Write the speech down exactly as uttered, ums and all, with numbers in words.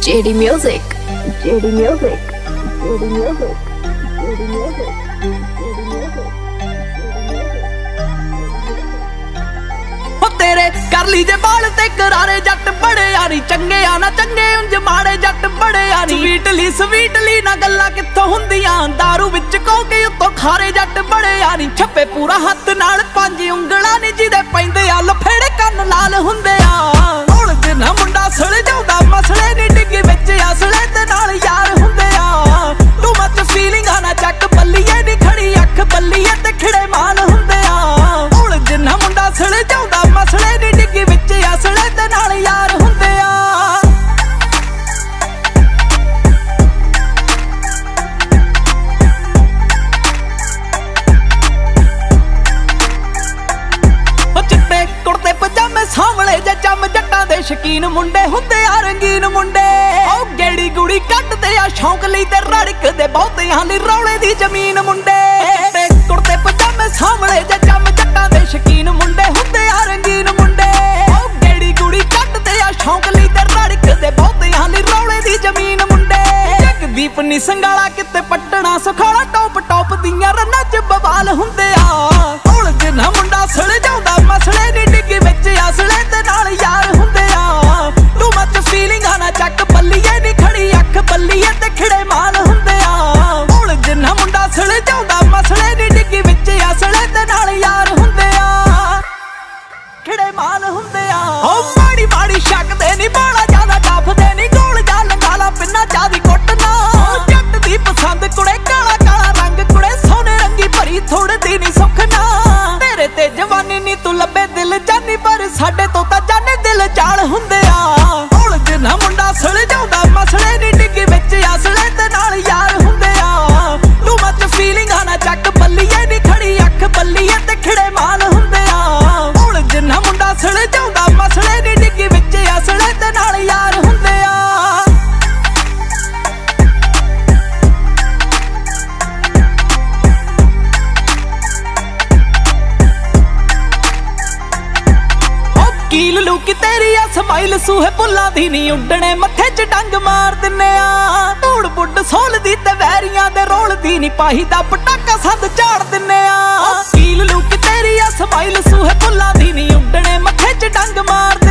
J D Music, J D Music, J D Music, J D Music, J D Music. तेरे कर ली जे बाल ते करारे जट बड़े यारी चंगे आ ना चंगे उंज माड़े जट बड़े यारी स्वीटली स्वीटली ना गल्लां कित्थों हुंदियां दारू विच कोके उत्तों खारे जट बड़े यारी छप्पे पूरा हत्थ नाल पंज उंगलां नी जिदे पैंदे आ लफेड़े कन्न लाल हुंदे आ हुण जिन्ना मुंडा सड़ जाउंदा मसले नी डिग्गी विच असले ते नाल यार हुंदे आ तू मत फीलिंग आ ना चक बल्लीए नी खड़ी अख बल्लीए ते खिड़े माल हुंदे आ हुण जिन्ना मुंडा सड़ जाउंदा मसले नी डिग्गी विच असले ते नाल यार हुंदे आ चिट्टे कुर्ते पजामे सावले जे चम जट्टां दे शकीन मुंडे हुंदे आ रंगीन मुंडे ओ गेड़ी गुड़ी कटदे आ शौक लई ते रड़कदे बहुतियां लई रौले दी जमीन मुंडे चिट्टे कुर्ते पजामे सावले जे चम जट्टां दे शकीन मुंडे हुंदे आ रंगीन मुंडे ओ गेड़ी गुड़ी कटदे आ शौक लई ते रड़कदे बहुतियां लई रौले दी जमीन मुंडे जगदीप नी संगाला किते पट्टना सुखाला टॉप टॉप दियां रन्नां च बवाल हुंदे आ हुण जिन्ना मुंडा सड़ जाउंदा मसले नी डिग्गी विच असले ते नाल यार हुंदे आ तू मत फीलिंग आ ना चक बल्लीए नी खड़ी अख बल्लीए ते खिड़े माल हुंदे आ हुण जिन्ना मुंडा सड़ जाउंदा मसले नी डिग्गी विच असले ते नाल यार हुंदे आ खिड़े माल हुंदे आ ओ माड़ी माड़ी शक दे नी बाला ज्यादा डफदे नी गोल जा लंगाला पिन्ना चादी कुੱਟना जट दी पसंद कुड़े काला काला रंग कुड़े सोने रंगी भरी थोड़े दी नी सुखना तेरे ते जवानी नी तू लब्बे दिल जानी पर साडे तो तां जाने दिल चाल हुंदे आ हुण जिन्ना मुंडा सड़ जाउंदा मसले नी डिग्गी विच असले ते नाल यार हुंदे आ तू मत फीलिंग आ ना चक बल्लीए नी खड़ी अख बल्लीए ते खिड़े माल हुंदे आ हुण जिन्ना मुंडा सड़ जाउंदा मसले नी डिग्गी विच असले ते नाल यार हुंदे आ कील लूकी तेरी आ समाइल सूहे पुल्लां दी नी उड्डणे मत्थे च डंग मार दिन्ने आ धूड़ बुड्ड सोलदी ते वैरियां दे रोलदी नी पाही दा पटाका संद झाड़ दिन्ने आ कील लूकी तेरी आ समाइल सूहे पुल्लां दी नी उड्डणे मत्थे च डंग मार